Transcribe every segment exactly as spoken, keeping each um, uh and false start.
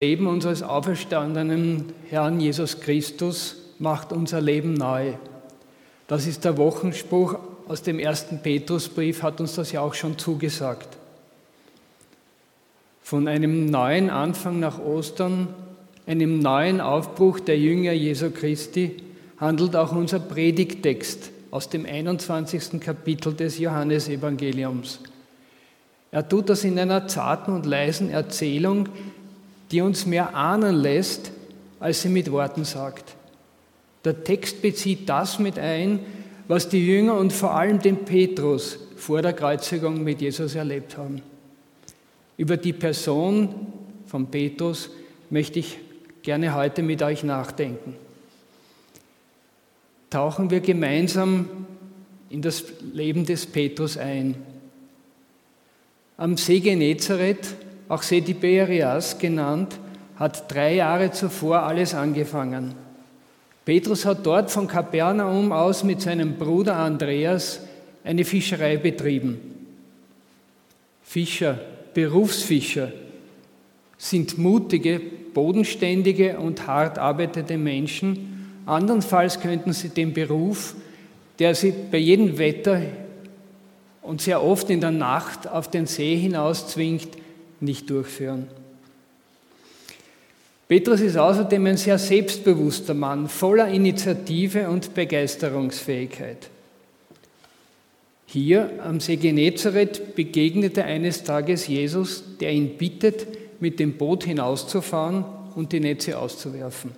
Leben unseres auferstandenen Herrn Jesus Christus macht unser Leben neu. Das ist der Wochenspruch aus dem ersten Petrusbrief, hat uns das ja auch schon zugesagt. Von einem neuen Anfang nach Ostern, einem neuen Aufbruch der Jünger Jesu Christi, handelt auch unser Predigttext aus dem einundzwanzigsten Kapitel des Johannesevangeliums. Er tut das in einer zarten und leisen Erzählung, die uns mehr ahnen lässt, als sie mit Worten sagt. Der Text bezieht das mit ein, was die Jünger und vor allem den Petrus vor der Kreuzigung mit Jesus erlebt haben. Über die Person von Petrus möchte ich gerne heute mit euch nachdenken. Tauchen wir gemeinsam in das Leben des Petrus ein. Am See Genezareth, auch See Tiberias genannt, hat drei Jahre zuvor alles angefangen. Petrus hat dort von Kapernaum aus mit seinem Bruder Andreas eine Fischerei betrieben. Fischer, Berufsfischer, sind mutige, bodenständige und hart arbeitende Menschen. Andernfalls könnten sie den Beruf, der sie bei jedem Wetter und sehr oft in der Nacht auf den See hinaus zwingt, nicht durchführen. Petrus ist außerdem ein sehr selbstbewusster Mann, voller Initiative und Begeisterungsfähigkeit. Hier am See Genezareth begegnete eines Tages Jesus, der ihn bittet, mit dem Boot hinauszufahren und die Netze auszuwerfen.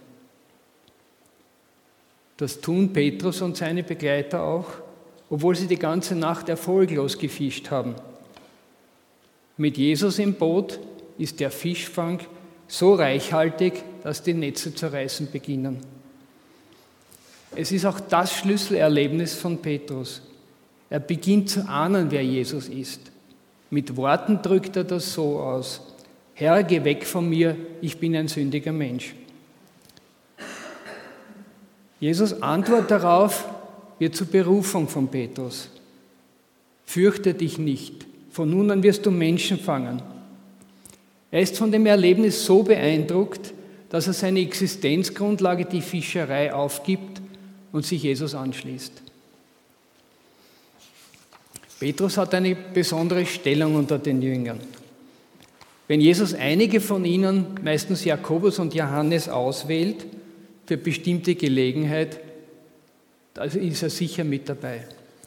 Das tun Petrus und seine Begleiter auch, obwohl sie die ganze Nacht erfolglos gefischt haben. Mit Jesus im Boot ist der Fischfang so reichhaltig, dass die Netze zu reißen beginnen. Es ist auch das Schlüsselerlebnis von Petrus. Er beginnt zu ahnen, wer Jesus ist. Mit Worten drückt er das so aus: Herr, geh weg von mir, ich bin ein sündiger Mensch. Jesus' Antwort darauf wird zur Berufung von Petrus. Fürchte dich nicht, von nun an wirst du Menschen fangen. Er ist von dem Erlebnis so beeindruckt, dass er seine Existenzgrundlage, die Fischerei, aufgibt und sich Jesus anschließt. Petrus hat eine besondere Stellung unter den Jüngern. Wenn Jesus einige von ihnen, meistens Jakobus und Johannes, auswählt für bestimmte Gelegenheit, da ist er sicher mit dabei.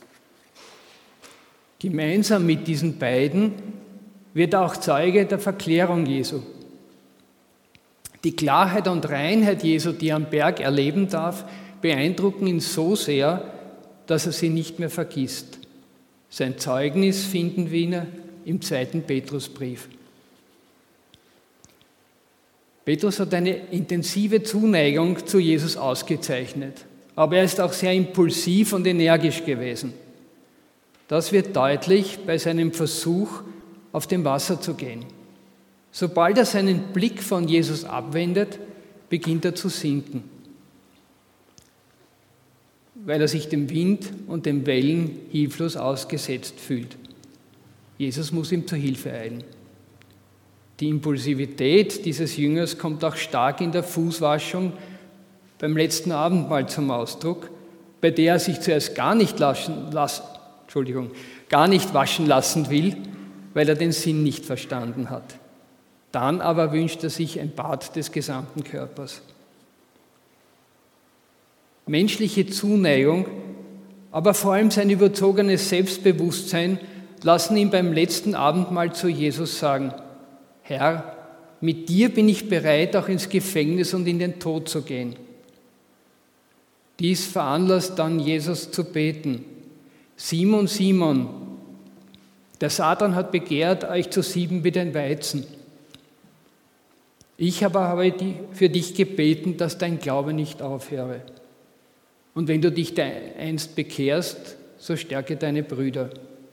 Gemeinsam mit diesen beiden wird er auch Zeuge der Verklärung Jesu. Die Klarheit und Reinheit Jesu, die er am Berg erleben darf, beeindrucken ihn so sehr, dass er sie nicht mehr vergisst. Sein Zeugnis finden wir im zweiten Petrusbrief. Petrus hat eine intensive Zuneigung zu Jesus ausgezeichnet, aber er ist auch sehr impulsiv und energisch gewesen. Das wird deutlich bei seinem Versuch, auf dem Wasser zu gehen. Sobald er seinen Blick von Jesus abwendet, beginnt er zu sinken, weil er sich dem Wind und den Wellen hilflos ausgesetzt fühlt. Jesus muss ihm zur Hilfe eilen. Die Impulsivität dieses Jüngers kommt auch stark in der Fußwaschung beim letzten Abendmahl zum Ausdruck, bei der er sich zuerst gar nicht, lassen, las, Entschuldigung, gar nicht waschen lassen will, weil er den Sinn nicht verstanden hat. Dann aber wünscht er sich ein Bad des gesamten Körpers. Menschliche Zuneigung, aber vor allem sein überzogenes Selbstbewusstsein lassen ihn beim letzten Abendmahl zu Jesus sagen: Herr, mit dir bin ich bereit, auch ins Gefängnis und in den Tod zu gehen. Dies veranlasst dann Jesus zu beten: Simon, Simon, der Satan hat begehrt, euch zu sieben wie den Weizen. Ich aber habe für dich gebeten, dass dein Glaube nicht aufhöre. Und wenn du dich einst bekehrst, so stärke deine Brüder.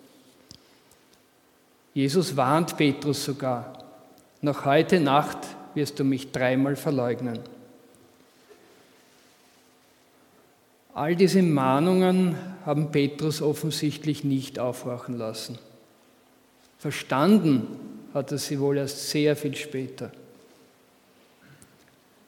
Jesus warnt Petrus sogar: Noch heute Nacht wirst du mich dreimal verleugnen. All diese Mahnungen haben Petrus offensichtlich nicht aufhorchen lassen. Verstanden hat er sie wohl erst sehr viel später.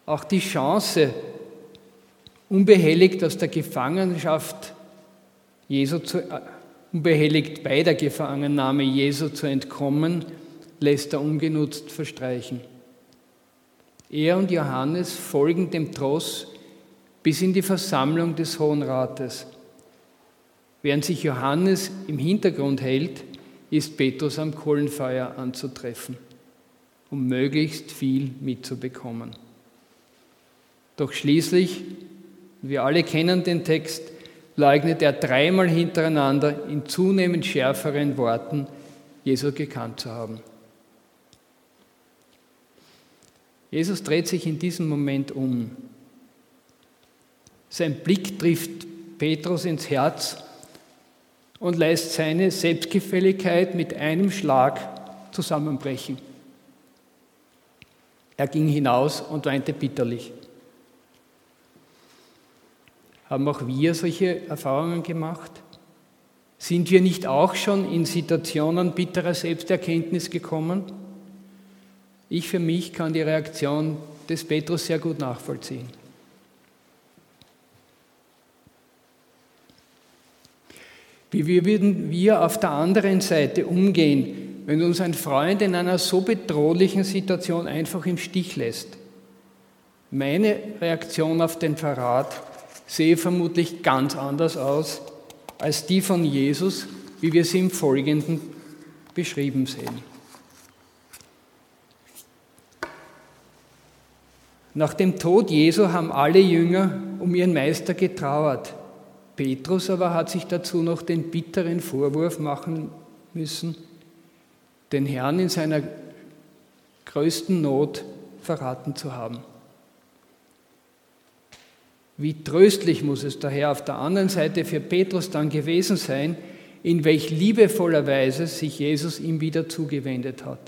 auch die Chance, unbehelligt aus der Gefangenschaft Jesu zu, äh, unbehelligt bei der Gefangennahme Jesu zu entkommen, lässt er ungenutzt verstreichen. Er und Johannes folgen dem Tross bis in die Versammlung des Hohen Rates. Während sich Johannes im Hintergrund hält, ist Petrus am Kohlenfeuer anzutreffen, um möglichst viel mitzubekommen. Doch schließlich, wir alle kennen den Text, leugnet er dreimal hintereinander in zunehmend schärferen Worten, Jesus gekannt zu haben. Jesus dreht sich in diesem Moment um. Sein Blick trifft Petrus ins Herz und lässt seine Selbstgefälligkeit mit einem Schlag zusammenbrechen. Er ging hinaus und weinte bitterlich. Haben auch wir solche Erfahrungen gemacht? Sind wir nicht auch schon in Situationen bitterer Selbsterkenntnis gekommen? Ich für mich kann die Reaktion des Petrus sehr gut nachvollziehen. Wie würden wir auf der anderen Seite umgehen, wenn uns ein Freund in einer so bedrohlichen Situation einfach im Stich lässt? Meine Reaktion auf den Verrat sehe vermutlich ganz anders aus als die von Jesus, wie wir sie im Folgenden beschrieben sehen. Nach dem Tod Jesu haben alle Jünger um ihren Meister getrauert. Petrus aber hat sich dazu noch den bitteren Vorwurf machen müssen, den Herrn in seiner größten Not verraten zu haben. Wie tröstlich muss es daher auf der anderen Seite für Petrus dann gewesen sein, in welch liebevoller Weise sich Jesus ihm wieder zugewendet hat.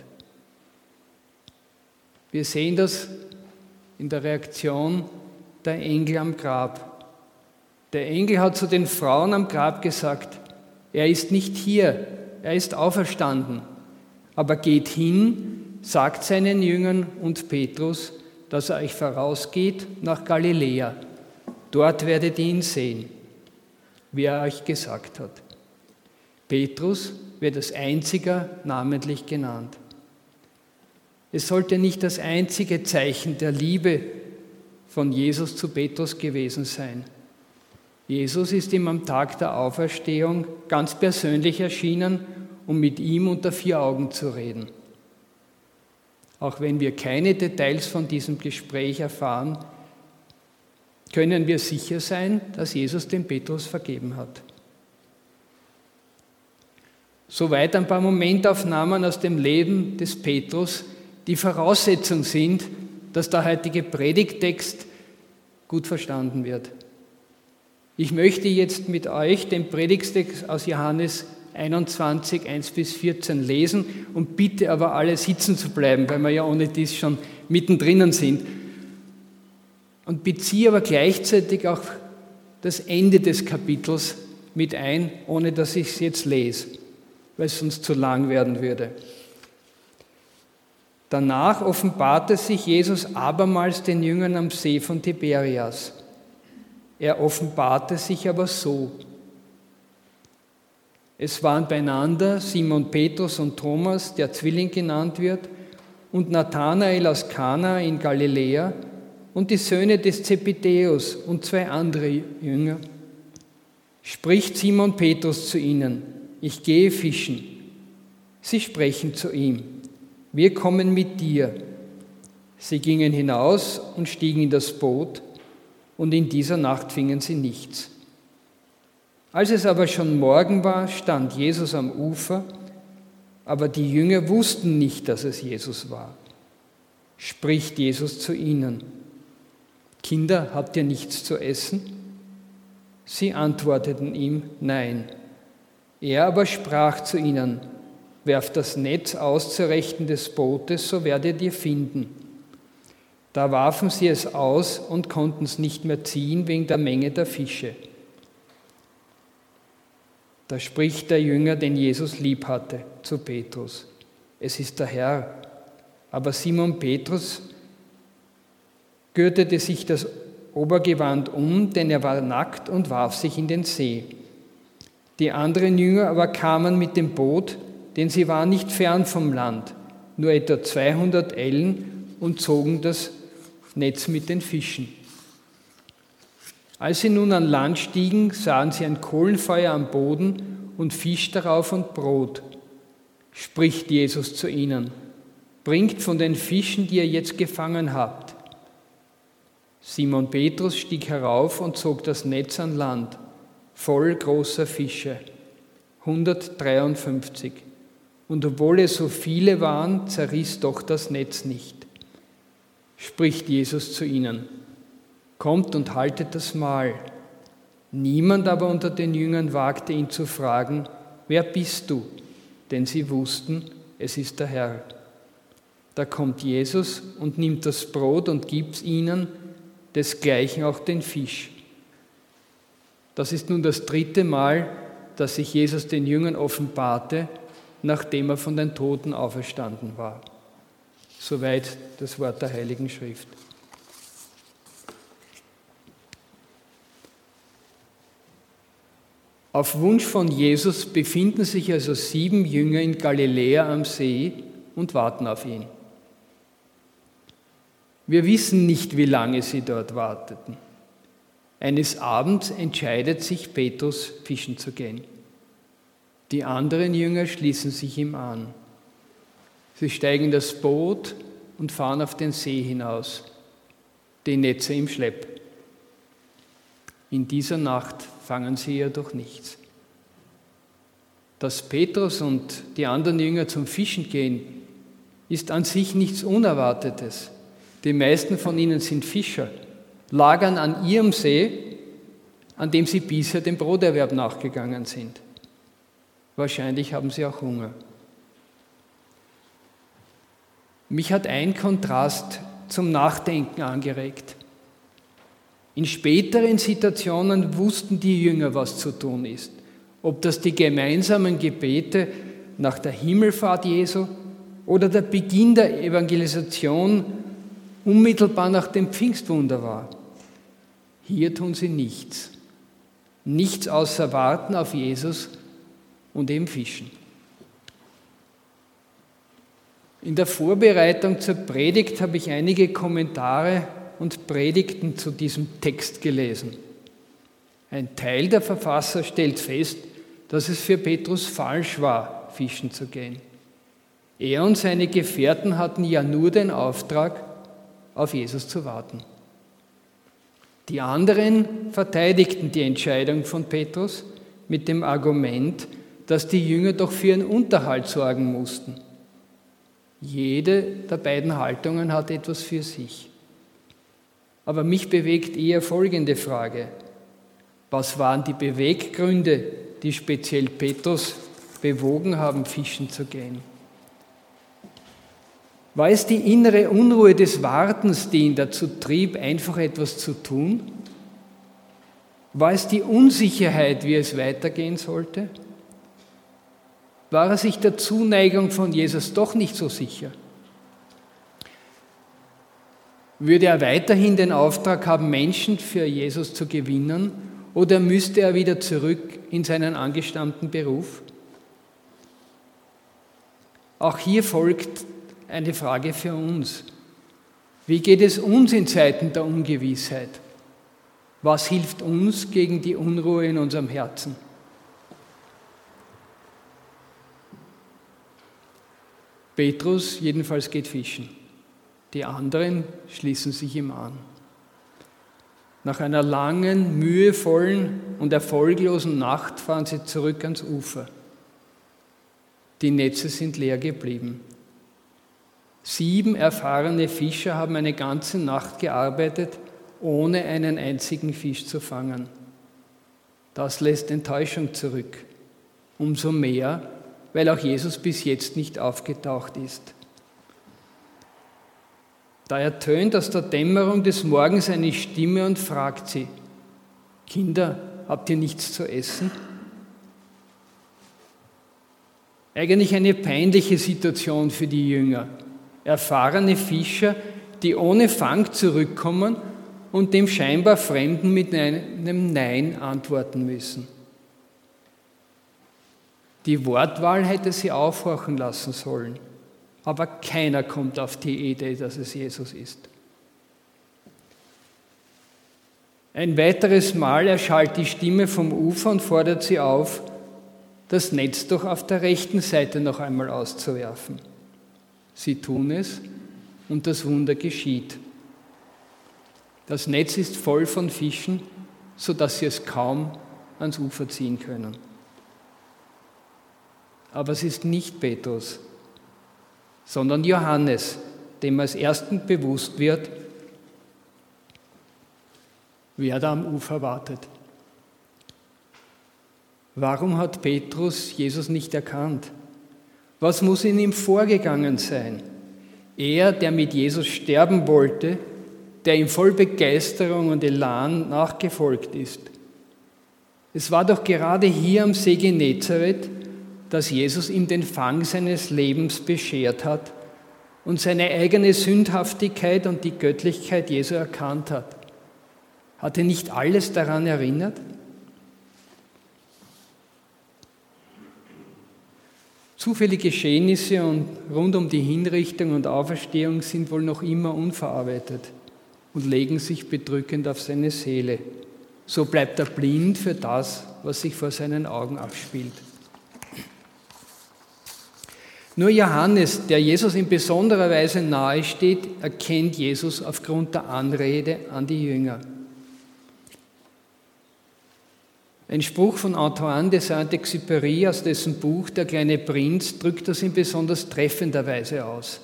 Wir sehen das in der Reaktion der Engel am Grab. Der Engel hat zu den Frauen am Grab gesagt, er ist nicht hier, er ist auferstanden, aber geht hin, sagt seinen Jüngern und Petrus, dass er euch vorausgeht nach Galiläa. Dort werdet ihr ihn sehen, wie er euch gesagt hat. Petrus wird als einziger namentlich genannt. Es sollte nicht das einzige Zeichen der Liebe von Jesus zu Petrus gewesen sein. Jesus ist ihm am Tag der Auferstehung ganz persönlich erschienen, um mit ihm unter vier Augen zu reden. Auch wenn wir keine Details von diesem Gespräch erfahren, können wir sicher sein, dass Jesus dem Petrus vergeben hat. Soweit ein paar Momentaufnahmen aus dem Leben des Petrus, die Voraussetzung sind, dass der heutige Predigttext gut verstanden wird. Ich möchte jetzt mit euch den Predigtext aus Johannes einundzwanzig, eins bis vierzehn lesen und bitte aber alle sitzen zu bleiben, weil wir ja ohne dies schon mittendrin sind. Und beziehe aber gleichzeitig auch das Ende des Kapitels mit ein, ohne dass ich es jetzt lese, weil es sonst zu lang werden würde. Danach offenbarte sich Jesus abermals den Jüngern am See von Tiberias. Er offenbarte sich aber so. Es waren beieinander Simon Petrus und Thomas, der Zwilling genannt wird, und Nathanael aus Kana in Galiläa und die Söhne des Zebedäus und zwei andere Jünger. Spricht Simon Petrus zu ihnen, ich gehe fischen. Sie sprechen zu ihm, wir kommen mit dir. Sie gingen hinaus und stiegen in das Boot, und in dieser Nacht fingen sie nichts. Als es aber schon Morgen war, stand Jesus am Ufer, aber die Jünger wussten nicht, dass es Jesus war. Spricht Jesus zu ihnen, Kinder, habt ihr nichts zu essen? Sie antworteten ihm, nein. Er aber sprach zu ihnen, werft das Netz aus zur Rechten des Bootes, so werdet ihr finden. Da warfen sie es aus und konnten es nicht mehr ziehen wegen der Menge der Fische. Da spricht der Jünger, den Jesus lieb hatte, zu Petrus. Es ist der Herr. Aber Simon Petrus gürtete sich das Obergewand um, denn er war nackt und warf sich in den See. Die anderen Jünger aber kamen mit dem Boot, denn sie waren nicht fern vom Land, nur etwa zweihundert Ellen, und zogen das Netz mit den Fischen. Als sie nun an Land stiegen, sahen sie ein Kohlenfeuer am Boden und Fisch darauf und Brot. Spricht Jesus zu ihnen: Bringt von den Fischen, die ihr jetzt gefangen habt. Simon Petrus stieg herauf und zog das Netz an Land, voll großer Fische, hundertdreiundfünfzig. Und obwohl es so viele waren, zerriss doch das Netz nicht. Spricht Jesus zu ihnen: Kommt und haltet das Mahl. Niemand aber unter den Jüngern wagte ihn zu fragen: Wer bist du? Denn sie wussten, es ist der Herr. Da kommt Jesus und nimmt das Brot und gibt ihnen, desgleichen auch den Fisch. Das ist nun das dritte Mal, dass sich Jesus den Jüngern offenbarte, nachdem er von den Toten auferstanden war. Soweit das Wort der Heiligen Schrift. Auf Wunsch von Jesus befinden sich also sieben Jünger in Galiläa am See und warten auf ihn. Wir wissen nicht, wie lange sie dort warteten. Eines Abends entscheidet sich Petrus, fischen zu gehen. Die anderen Jünger schließen sich ihm an. Sie steigen in das Boot und fahren auf den See hinaus, die Netze im Schlepp. In dieser Nacht fangen sie jedoch nichts. Dass Petrus und die anderen Jünger zum Fischen gehen, ist an sich nichts Unerwartetes. Die meisten von ihnen sind Fischer, lagern an ihrem See, an dem sie bisher dem Broterwerb nachgegangen sind. Wahrscheinlich haben sie auch Hunger. Mich hat ein Kontrast zum Nachdenken angeregt. In späteren Situationen wussten die Jünger, was zu tun ist. Ob das die gemeinsamen Gebete nach der Himmelfahrt Jesu oder der Beginn der Evangelisation unmittelbar nach dem Pfingstwunder war. Hier tun sie nichts. Nichts außer warten auf Jesus und eben fischen. In der Vorbereitung zur Predigt habe ich einige Kommentare und Predigten zu diesem Text gelesen. Ein Teil der Verfasser stellt fest, dass es für Petrus falsch war, fischen zu gehen. Er und seine Gefährten hatten ja nur den Auftrag, auf Jesus zu warten. Die anderen verteidigten die Entscheidung von Petrus mit dem Argument, dass die Jünger doch für ihren Unterhalt sorgen mussten. Jede der beiden Haltungen hat etwas für sich. Aber mich bewegt eher folgende Frage: Was waren die Beweggründe, die speziell Petrus bewogen haben, fischen zu gehen? War es die innere Unruhe des Wartens, die ihn dazu trieb, einfach etwas zu tun? War es die Unsicherheit, wie es weitergehen sollte? War er sich der Zuneigung von Jesus doch nicht so sicher? Würde er weiterhin den Auftrag haben, Menschen für Jesus zu gewinnen, oder müsste er wieder zurück in seinen angestammten Beruf? Auch hier folgt eine Frage für uns. Wie geht es uns in Zeiten der Ungewissheit? Was hilft uns gegen die Unruhe in unserem Herzen? Petrus jedenfalls geht fischen. Die anderen schließen sich ihm an. Nach einer langen, mühevollen und erfolglosen Nacht fahren sie zurück ans Ufer. Die Netze sind leer geblieben. Sieben erfahrene Fischer haben eine ganze Nacht gearbeitet, ohne einen einzigen Fisch zu fangen. Das lässt Enttäuschung zurück. Umso mehr, weil auch Jesus bis jetzt nicht aufgetaucht ist. Da ertönt aus der Dämmerung des Morgens eine Stimme und fragt sie: Kinder, habt ihr nichts zu essen? Eigentlich eine peinliche Situation für die Jünger. Erfahrene Fischer, die ohne Fang zurückkommen und dem scheinbar Fremden mit einem Nein antworten müssen. Die Wortwahl hätte sie aufhorchen lassen sollen, aber keiner kommt auf die Idee, dass es Jesus ist. Ein weiteres Mal erschallt die Stimme vom Ufer und fordert sie auf, das Netz doch auf der rechten Seite noch einmal auszuwerfen. Sie tun es und das Wunder geschieht. Das Netz ist voll von Fischen, sodass sie es kaum ans Ufer ziehen können. Aber es ist nicht Petrus, sondern Johannes, dem als ersten bewusst wird, wer da am Ufer wartet. Warum hat Petrus Jesus nicht erkannt? Was muss in ihm vorgegangen sein? Er, der mit Jesus sterben wollte, der ihm voll Begeisterung und Elan nachgefolgt ist. Es war doch gerade hier am See Genezareth, dass Jesus ihm den Fang seines Lebens beschert hat und seine eigene Sündhaftigkeit und die Göttlichkeit Jesu erkannt hat. Hat er nicht alles daran erinnert? Zu viele Geschehnisse und rund um die Hinrichtung und Auferstehung sind wohl noch immer unverarbeitet und legen sich bedrückend auf seine Seele. So bleibt er blind für das, was sich vor seinen Augen abspielt. Nur Johannes, der Jesus in besonderer Weise nahe steht, erkennt Jesus aufgrund der Anrede an die Jünger. Ein Spruch von Antoine de Saint-Exupéry aus dessen Buch Der kleine Prinz drückt das in besonders treffender Weise aus.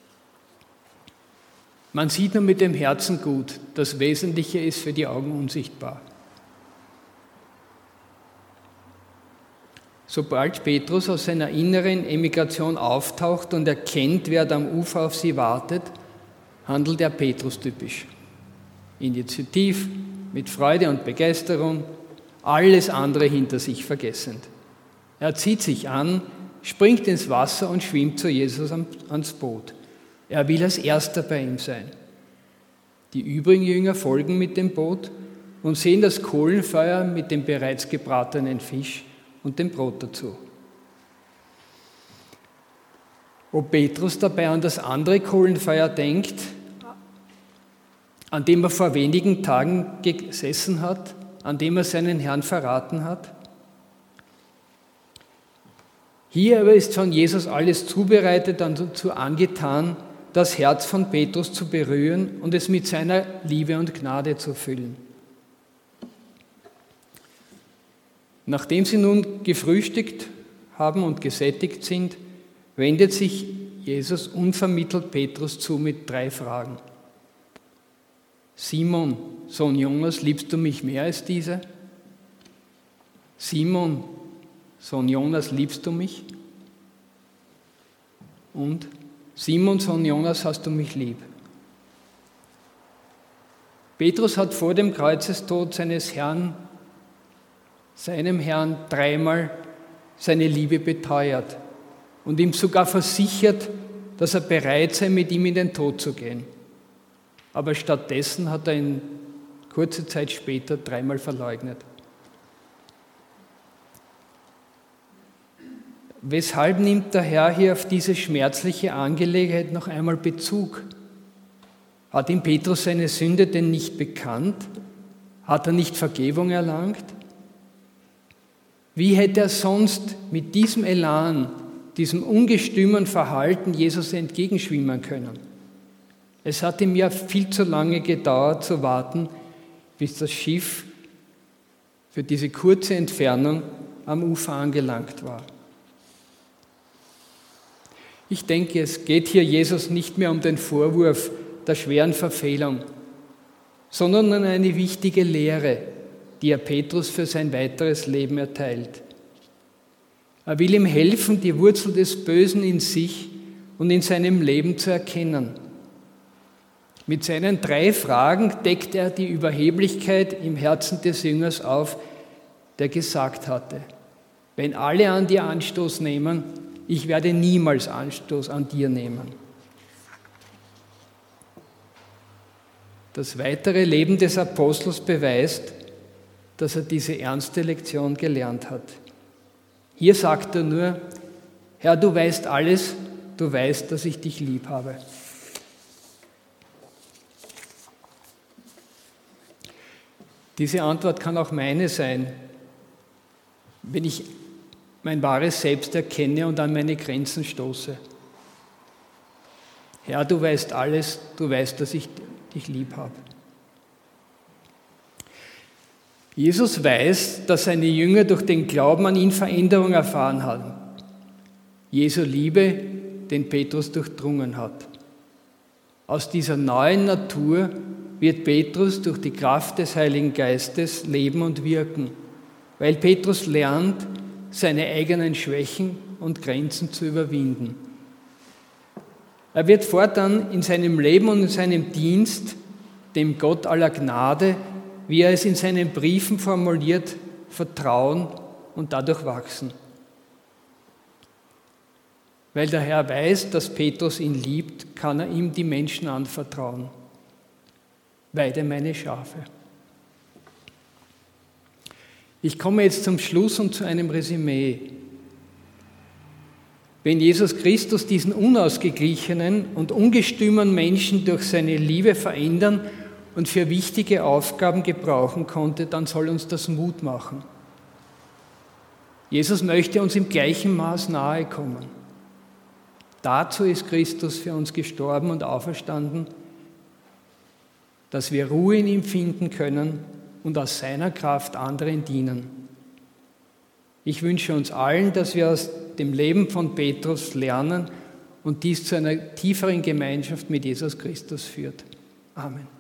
Man sieht nur mit dem Herzen gut, das Wesentliche ist für die Augen unsichtbar. Sobald Petrus aus seiner inneren Emigration auftaucht und erkennt, wer da am Ufer auf sie wartet, handelt er Petrus-typisch. Initiativ, mit Freude und Begeisterung, alles andere hinter sich vergessend. Er zieht sich an, springt ins Wasser und schwimmt zu Jesus ans Boot. Er will als Erster bei ihm sein. Die übrigen Jünger folgen mit dem Boot und sehen das Kohlenfeuer mit dem bereits gebratenen Fisch und dem Brot dazu. Ob Petrus dabei an das andere Kohlenfeuer denkt, an dem er vor wenigen Tagen gesessen hat, an dem er seinen Herrn verraten hat? Hier aber ist von Jesus alles zubereitet und dazu angetan, das Herz von Petrus zu berühren und es mit seiner Liebe und Gnade zu füllen. Nachdem sie nun gefrühstückt haben und gesättigt sind, wendet sich Jesus unvermittelt Petrus zu mit drei Fragen. Simon, Sohn Jonas, liebst du mich mehr als diese? Simon, Sohn Jonas, liebst du mich? Und Simon, Sohn Jonas, hast du mich lieb? Petrus hat vor dem Kreuzestod seines Herrn, seinem Herrn dreimal seine Liebe beteuert und ihm sogar versichert, dass er bereit sei, mit ihm in den Tod zu gehen. Aber stattdessen hat er ihn kurze Zeit später dreimal verleugnet. Weshalb nimmt der Herr hier auf diese schmerzliche Angelegenheit noch einmal Bezug? Hat ihm Petrus seine Sünde denn nicht bekannt? Hat er nicht Vergebung erlangt? Wie hätte er sonst mit diesem Elan, diesem ungestümen Verhalten Jesus entgegenschwimmen können? Es hat ihm ja viel zu lange gedauert zu warten, bis das Schiff für diese kurze Entfernung am Ufer angelangt war. Ich denke, es geht hier Jesus nicht mehr um den Vorwurf der schweren Verfehlung, sondern um eine wichtige Lehre, die er Petrus für sein weiteres Leben erteilt. Er will ihm helfen, die Wurzel des Bösen in sich und in seinem Leben zu erkennen. Mit seinen drei Fragen deckt er die Überheblichkeit im Herzen des Jüngers auf, der gesagt hatte, wenn alle an dir Anstoß nehmen, ich werde niemals Anstoß an dir nehmen. Das weitere Leben des Apostels beweist, dass er diese ernste Lektion gelernt hat. Hier sagt er nur: Herr, du weißt alles, du weißt, dass ich dich lieb habe. Diese Antwort kann auch meine sein, wenn ich mein wahres Selbst erkenne und an meine Grenzen stoße. Herr, du weißt alles, du weißt, dass ich dich lieb habe. Jesus weiß, dass seine Jünger durch den Glauben an ihn Veränderung erfahren haben. Jesu Liebe, den Petrus durchdrungen hat. Aus dieser neuen Natur wird Petrus durch die Kraft des Heiligen Geistes leben und wirken, weil Petrus lernt, seine eigenen Schwächen und Grenzen zu überwinden. Er wird fortan in seinem Leben und in seinem Dienst dem Gott aller Gnade, wie er es in seinen Briefen formuliert, vertrauen und dadurch wachsen. Weil der Herr weiß, dass Petrus ihn liebt, kann er ihm die Menschen anvertrauen. Weide meine Schafe. Ich komme jetzt zum Schluss und zu einem Resümee. Wenn Jesus Christus diesen unausgeglichenen und ungestümen Menschen durch seine Liebe verändern und für wichtige Aufgaben gebrauchen konnte, dann soll uns das Mut machen. Jesus möchte uns im gleichen Maß nahe kommen. Dazu ist Christus für uns gestorben und auferstanden, dass wir Ruhe in ihm finden können und aus seiner Kraft anderen dienen. Ich wünsche uns allen, dass wir aus dem Leben von Petrus lernen und dies zu einer tieferen Gemeinschaft mit Jesus Christus führt. Amen.